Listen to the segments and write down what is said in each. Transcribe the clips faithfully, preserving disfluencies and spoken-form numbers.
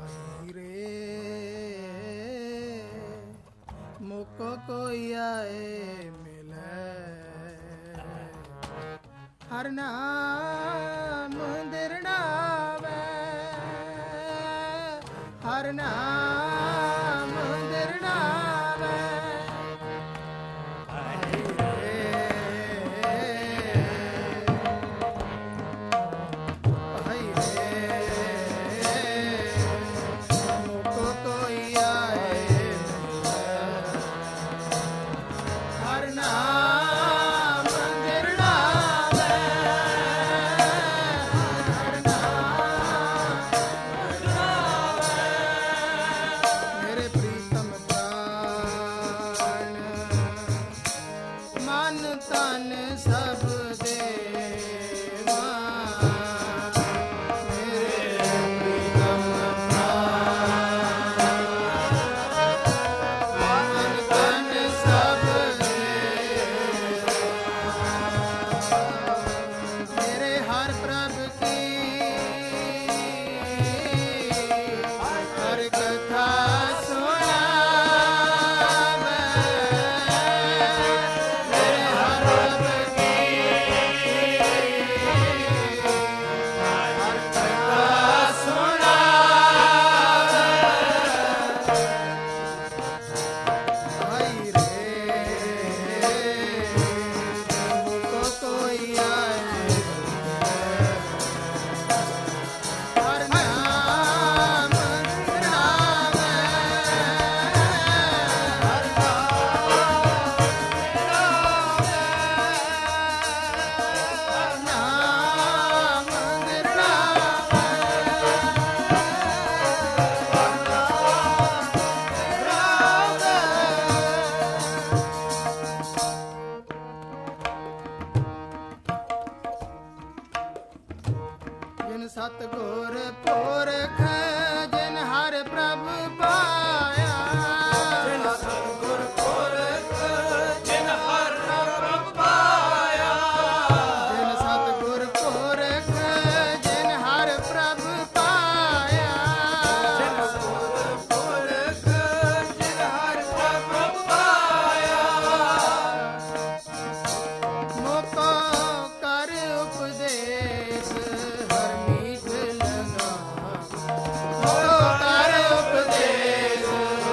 भाई रे मुको कोई आए मिले हर नाम दिरनावे हर नाम दिरनावे भाई रे भाई रे मुको कोई आए हर नाम दिरनावे हर नाम दिरनावे मेरे प्रीतम प्राण मन तन सब देवा मेरे प्रीतम प्राण मन तन सब मेरे हर प्रभ की हर कथा सुनावे मेरे हर प्रभ की हर कथा सुनावे भाई रे मुको कोई आए हर नाम दिरनावे हर नाम जिन सतगुर पुरख जिन हर प्रभ पाया जिन सतगुर पुरख जिन हर प्रभ पाया जिन सतगुर पुरख जिन हर प्रभ पाया जिन सतगुर पुरख जिन हर प्रभ पाया मोको कर उपदेश हर मीठ लगा मोको कर उपदेश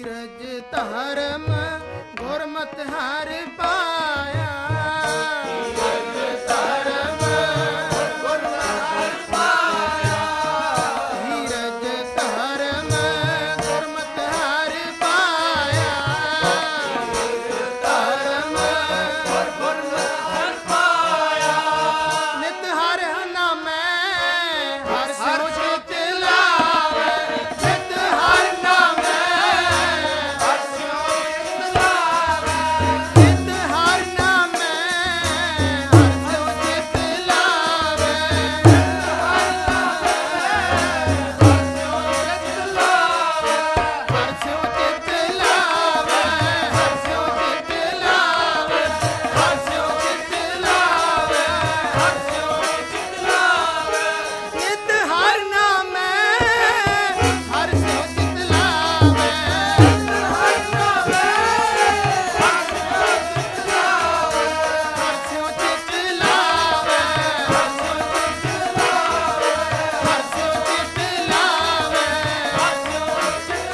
ਧੀਰਜ ਧਰਮ ਗੁਰਮਤਿ ਹਰਿ ਪਾਇਆ। ਧੀਰਜ ਧਰਮ ਗੁਰਮਤਿ ਹਰਿ ਪਾਇਆ। ਧੀਰਜ ਧਰਮ ਗੁਰਮਤਿ ਹਰਿ ਪਾਇਆ। ਧਰਮ ਗੁਰਮਤਿ ਹਰਿ ਪਾਇਆ। ਨਿਤ ਹਰਿ ਨਾਮੈ ਹਰਿ ਸਿਉ ਚਿਤਿ ਲਾਵੈ। ਨਿਤ ਹਰਿ ਨਾਮੈ ਹਰਿ ਸਿਉ ਚਿਤਿ ਲਾਵੈ। ਨਿਤ ਹਰਿ ਨਾਮੈ ਹਰਿ ਸਿਉ ਚਿਤਿ ਲਾਵੈ। ਨਿਤ ਹਰਿ ਨਾਮੈ ਹਰਿ ਸਿਉ ਚਿਤਿ ਲਾਵੈ। ਹਰਿ ਸਿਉ ਚਿਤਿ ਲਾਵੈ। ਹਰਿ ਸਿਉ ਚਿਤਿ ਲਾਵੈ। ਹਰਿ ਸਿਉ ਚਿਤਿ ਲਾਵੈ। ਨਿਤ ਹਰਿ ਨਾਮੈ ਹਰਿ ਸਿਉ ਚਿਤਿ ਲਾਵੈ। ਨਿਤ ਹਰਿ ਨਾਮੈ ਹਰਿ ਸਿਉ ਚਿਤਿ ਲਾਵੈ। ਹਰਿ ਸਿਉ ਚਿਤਿ ਲਾਵੈ। ਹਰਿ ਸਿਉ ਚਿਤਿ ਲਾਵੈ। ਹਰਿ ਸਿਉ ਚਿਤਿ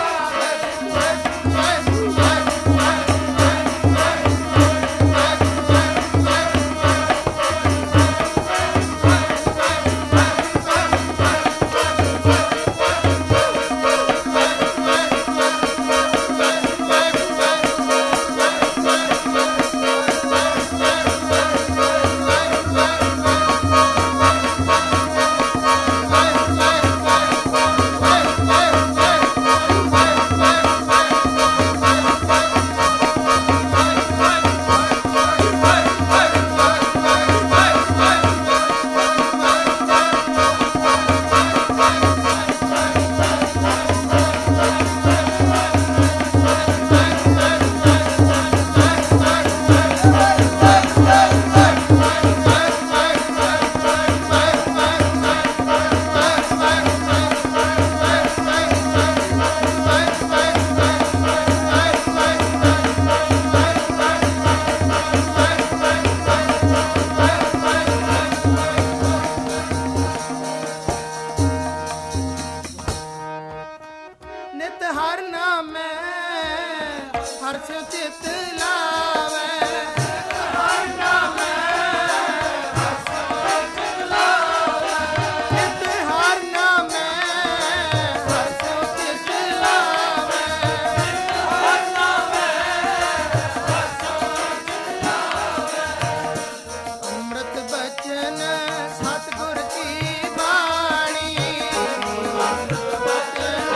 ਨਿਤ ਹਰਿ ਨਾਮੈ ਹਰਿ ਸਿਉ ਚਿਤਿ ਲਾਵੈ। ਨਿਤ ਹਰਿ ਨਾਮੈ ਹਰਿ ਸਿਉ ਚਿਤਿ ਲਾਵੈ। ਨਿਤ ਹਰਿ ਨਾਮੈ ਹਰਿ ਸਿਉ ਚਿਤਿ ਲਾਵੈ। ਨਿਤ ਹਰਿ ਨਾਮੈ ਹਰਿ ਸਿਉ ਚਿਤਿ ਲਾਵੈ। ਅੰਮ੍ਰਿਤ ਬਚਨ ਸਤਿਗੁਰ ਕੀ ਬਾਣੀ। ਅੰਮ੍ਰਿਤ ਬਚਨ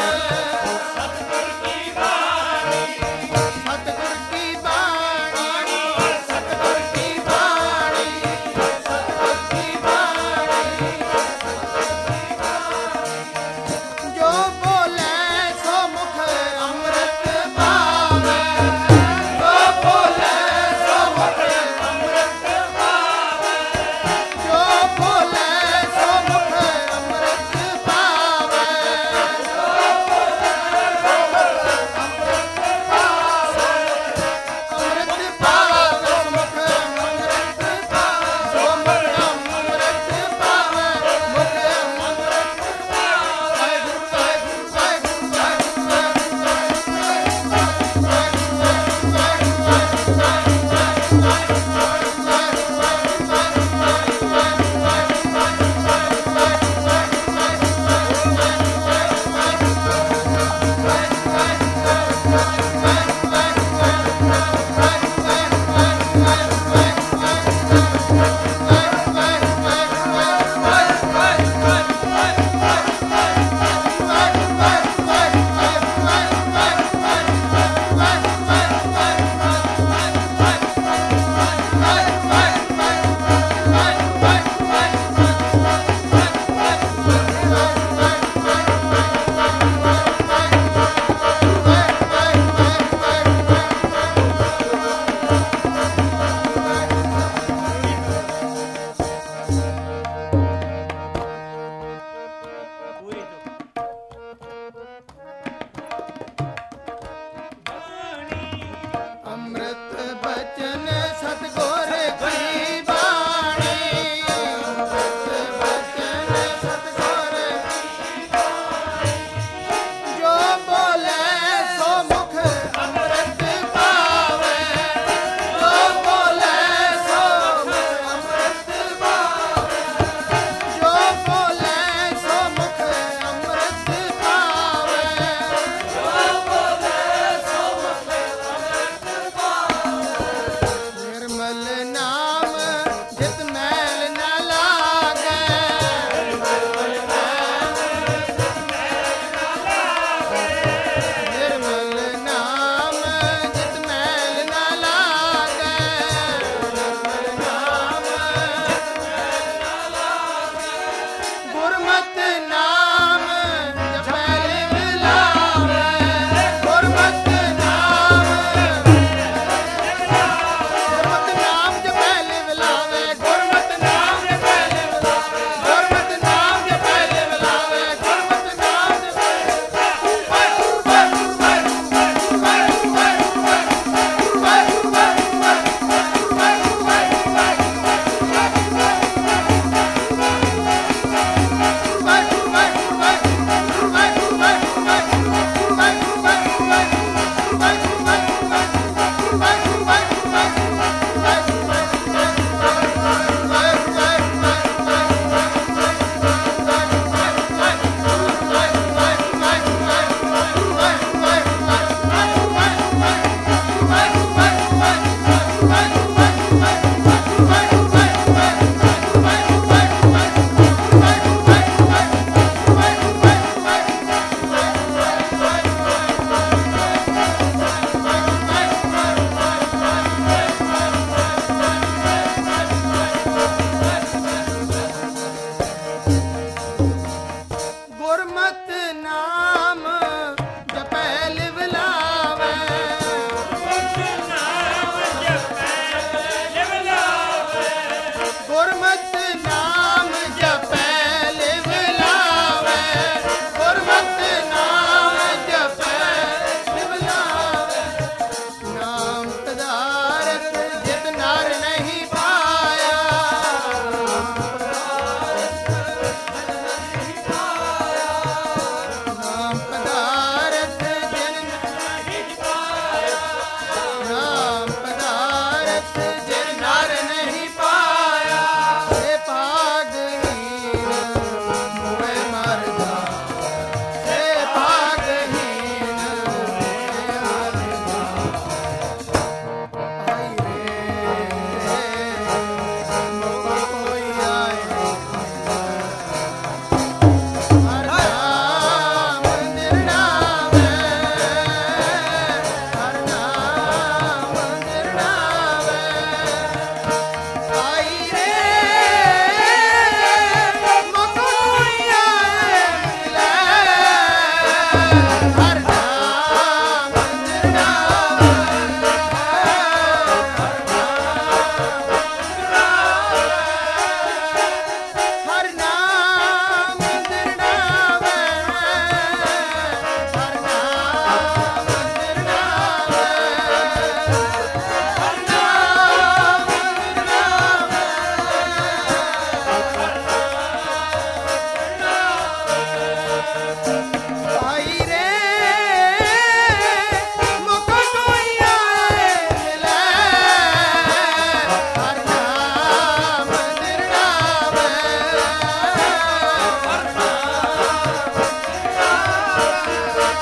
ਸਤਿਗੁਰ ਕੀ ਬਾਣੀ। ਸਤਿਗੁਰ ਕੀ ਬਾਣੀ।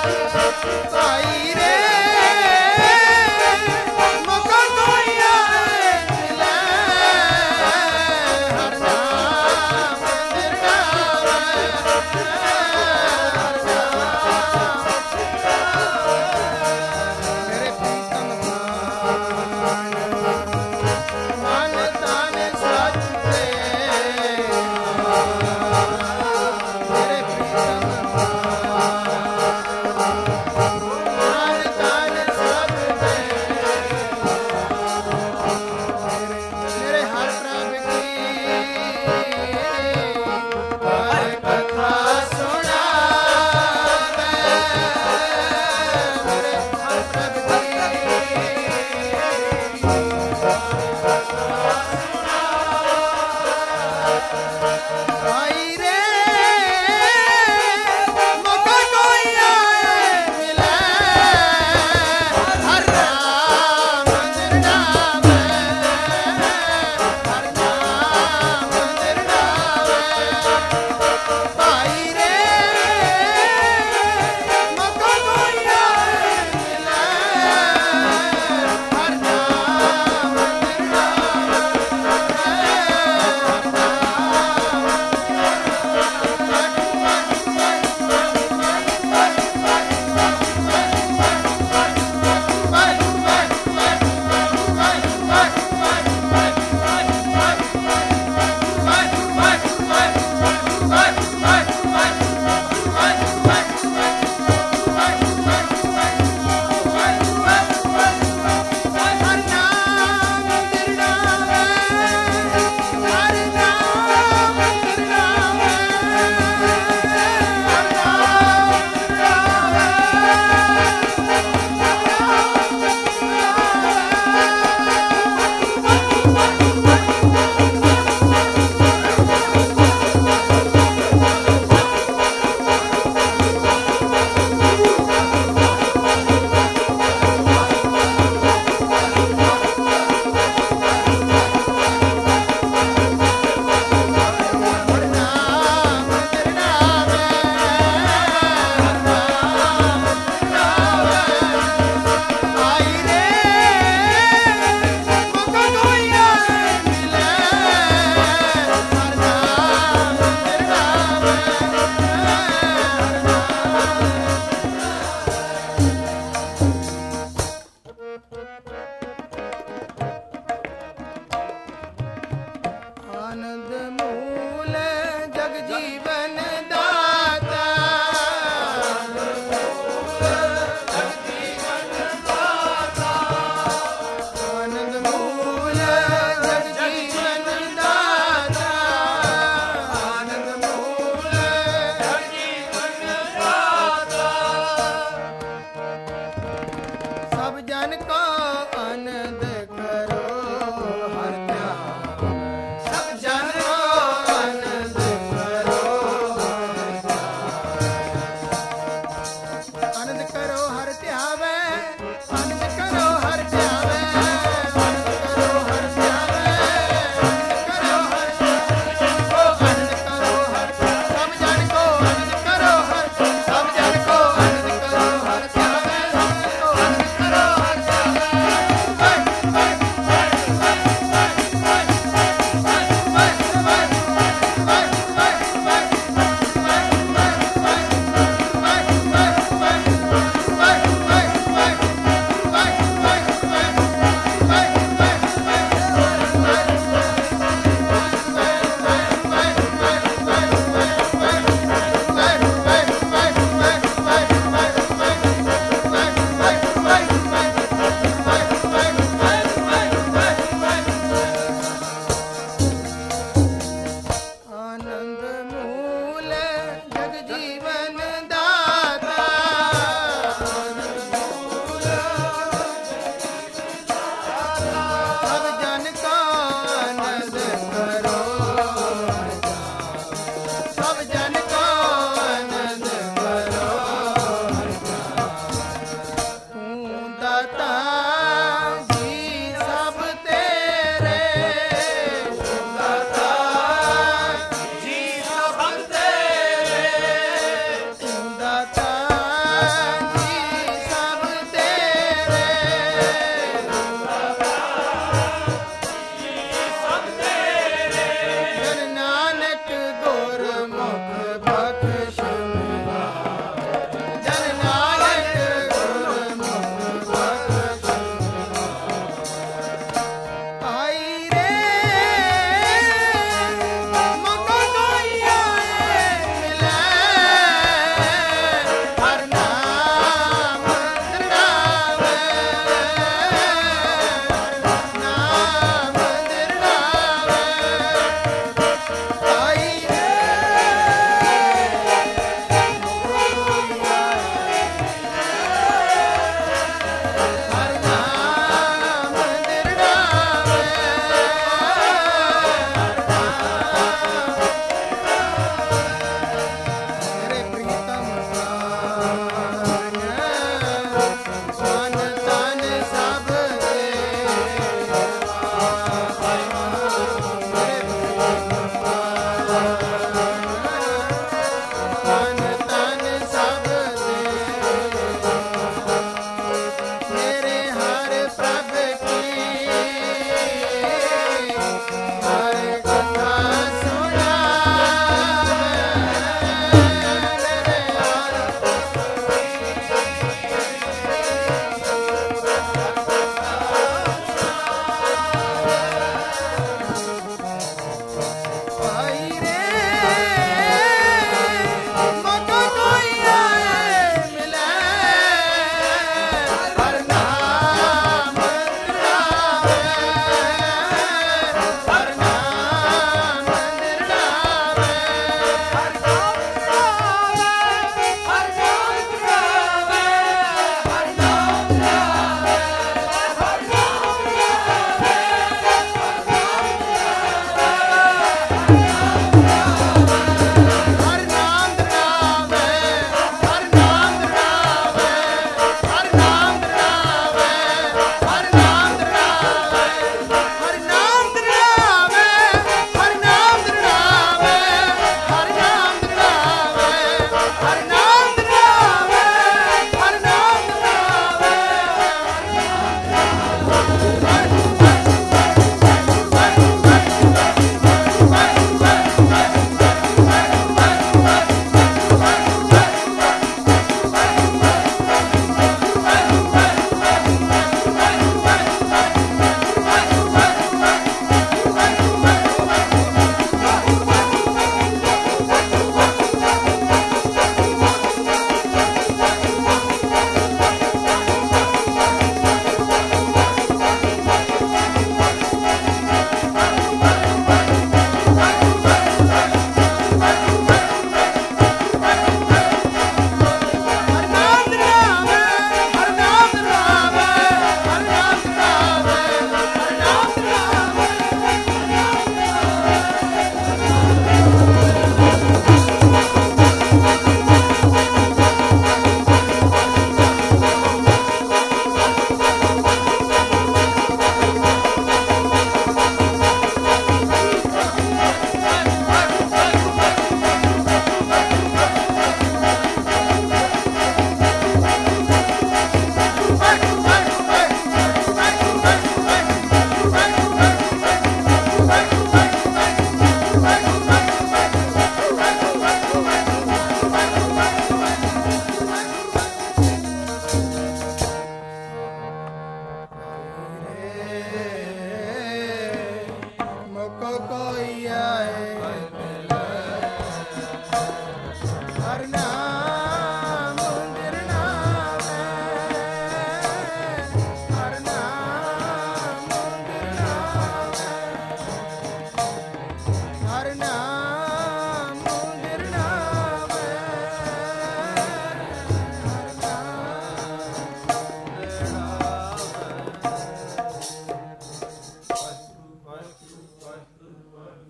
आई रे मौका कोई आए मिले हर नाम जिरगावे हर नाम मेरे प्रीतम प्राण मन तन सच ते मेरे प्रीतम आनंद मूल जग जीवन दाता आनंद मूल जग जीवन दाता आनंद मूल जग जीवन दाता सब जन को